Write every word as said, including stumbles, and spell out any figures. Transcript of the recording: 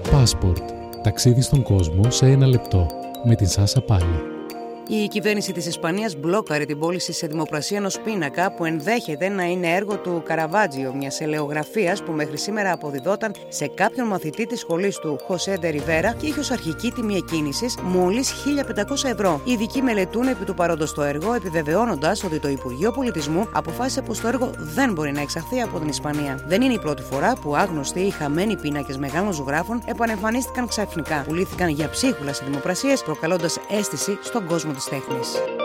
Passport. Ταξίδι στον κόσμο σε ένα λεπτό. Με την Σάσα Πάλη. Η κυβέρνηση της Ισπανίας μπλόκαρε την πώληση σε δημοπρασία ενός πίνακα που ενδέχεται να είναι έργο του Καραβάτζιο, μιας ελαιογραφίας που μέχρι σήμερα αποδιδόταν σε κάποιον μαθητή της σχολής του Χωσέ ντε Ριβέρα και είχε ως αρχική τιμή εκκίνησης μόλις χίλια πεντακόσια ευρώ. Οι ειδικοί μελετούν επί του παρόντος το έργο, επιβεβαιώνοντας ότι το Υπουργείο Πολιτισμού αποφάσισε πως το έργο δεν μπορεί να εξαχθεί από την Ισπανία. Δεν είναι η πρώτη φορά που άγνωστοι ή χαμένοι πίνακες μεγάλων ζωγράφων επανεμφανίστηκαν ξαφνικά. Πουλήθηκαν για ψίχουλα σε δημοπρασίες, προκαλώντας αίσθηση στον κόσμο της τέχνης.